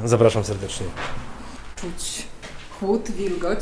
Zapraszam serdecznie. Czuć chłód, wilgoć.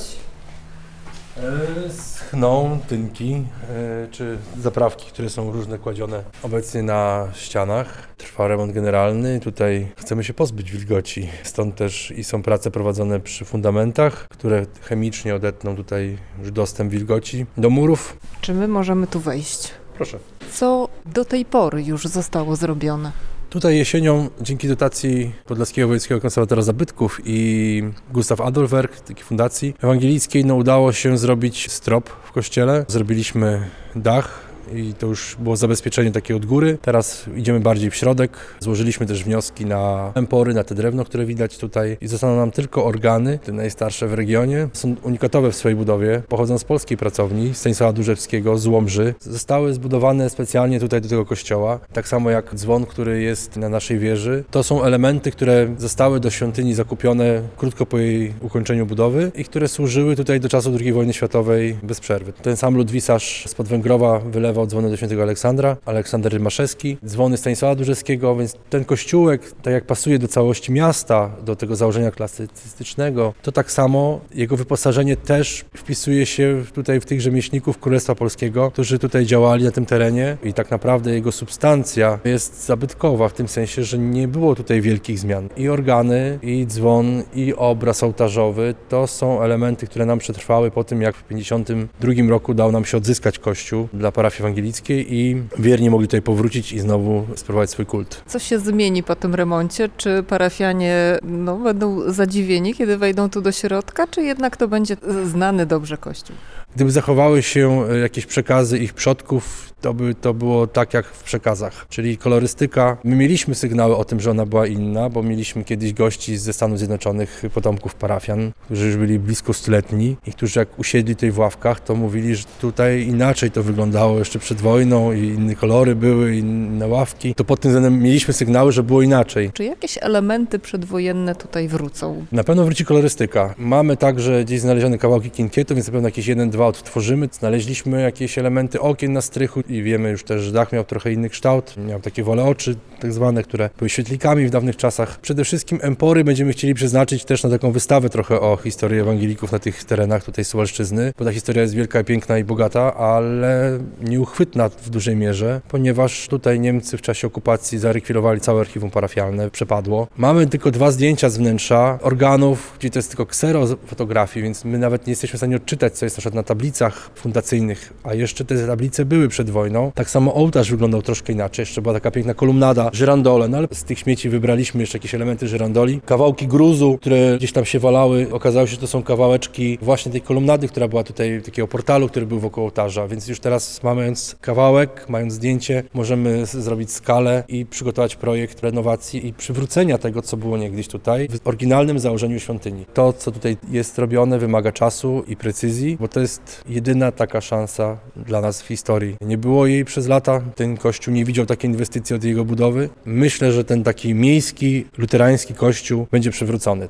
Schną tynki, czy zaprawki, które są różne kładzione obecnie na ścianach. Trwa remont generalny. Tutaj chcemy się pozbyć wilgoci. Stąd też i są prace prowadzone przy fundamentach, które chemicznie odetną tutaj już dostęp wilgoci do murów. Czy my możemy tu wejść? Proszę. Co do tej pory już zostało zrobione? Tutaj jesienią, dzięki dotacji Podlaskiego Wojewódzkiego Konserwatora Zabytków i Gustav Adolf Werk, takiej fundacji ewangelickiej, udało się zrobić strop w kościele. Zrobiliśmy dach i to już było zabezpieczenie takie od góry. Teraz idziemy bardziej w środek. Złożyliśmy też wnioski na empory, na te drewno, które widać tutaj. I zostaną nam tylko organy, te najstarsze w regionie. Są unikatowe w swojej budowie. Pochodzą z polskiej pracowni, Stanisława Durzewskiego, z Łomży. Zostały zbudowane specjalnie tutaj do tego kościoła. Tak samo jak dzwon, który jest na naszej wieży. To są elementy, które zostały do świątyni zakupione krótko po jej ukończeniu budowy i które służyły tutaj do czasu II wojny światowej bez przerwy. Ten sam ludwisarz spod Węgrowa wylewał dzwony do świętego Aleksandra, Aleksander Rymaszewski, dzwony Stanisława Durzewskiego, więc ten kościółek, tak jak pasuje do całości miasta, do tego założenia klasycystycznego, to tak samo jego wyposażenie też wpisuje się tutaj w tych rzemieślników Królestwa Polskiego, którzy tutaj działali na tym terenie i tak naprawdę jego substancja jest zabytkowa w tym sensie, że nie było tutaj wielkich zmian. I organy, i dzwon, i obraz ołtarzowy to są elementy, które nam przetrwały po tym, jak w 1952 roku udało nam się odzyskać kościół dla parafii ewangelickiej i wierni mogli tutaj powrócić i znowu sprowadzić swój kult. Co się zmieni po tym remoncie? Czy parafianie będą zadziwieni, kiedy wejdą tu do środka, czy jednak to będzie znany dobrze kościół? Gdyby zachowały się jakieś przekazy ich przodków, to by to było tak jak w przekazach, czyli kolorystyka. My mieliśmy sygnały o tym, że ona była inna, bo mieliśmy kiedyś gości ze Stanów Zjednoczonych, potomków parafian, którzy już byli blisko 100-letni i którzy jak usiedli tutaj w ławkach, to mówili, że tutaj inaczej to wyglądało jeszcze przed wojną i inne kolory były, inne ławki. To pod tym względem mieliśmy sygnały, że było inaczej. Czy jakieś elementy przedwojenne tutaj wrócą? Na pewno wróci kolorystyka. Mamy także gdzieś znalezione kawałki kinkietu, więc na pewno jakieś 1-2 odtworzymy. Znaleźliśmy jakieś elementy okien na strychu i wiemy już też, że dach miał trochę inny kształt. Miał takie wole oczy tak zwane, które były świetlikami w dawnych czasach. Przede wszystkim empory będziemy chcieli przeznaczyć też na taką wystawę trochę o historii ewangelików na tych terenach tutaj Suwalszczyzny, bo ta historia jest wielka, piękna i bogata, ale nieuchwytna w dużej mierze, ponieważ tutaj Niemcy w czasie okupacji zarekwirowali całe archiwum parafialne, przepadło. Mamy tylko 2 zdjęcia z wnętrza organów, gdzie to jest tylko ksero fotografii, więc my nawet nie jesteśmy w stanie odczytać, co jest na przykład na tablicach fundacyjnych, a jeszcze te tablice były przed wojną. Tak samo ołtarz wyglądał troszkę inaczej, jeszcze była taka piękna kolumnada, żyrandole, no ale z tych śmieci wybraliśmy jeszcze jakieś elementy żyrandoli. Kawałki gruzu, które gdzieś tam się walały, okazało się, że to są kawałeczki właśnie tej kolumnady, która była tutaj, takiego portalu, który był wokół ołtarza, więc już teraz mając kawałek, mając zdjęcie, możemy zrobić skalę i przygotować projekt renowacji i przywrócenia tego, co było niegdyś tutaj, w oryginalnym założeniu świątyni. To, co tutaj jest robione, wymaga czasu i precyzji, bo to jest jedyna taka szansa dla nas w historii. Nie było jej przez lata, ten kościół nie widział takiej inwestycji od jego budowy. Myślę, że ten taki miejski, luterański kościół będzie przywrócony.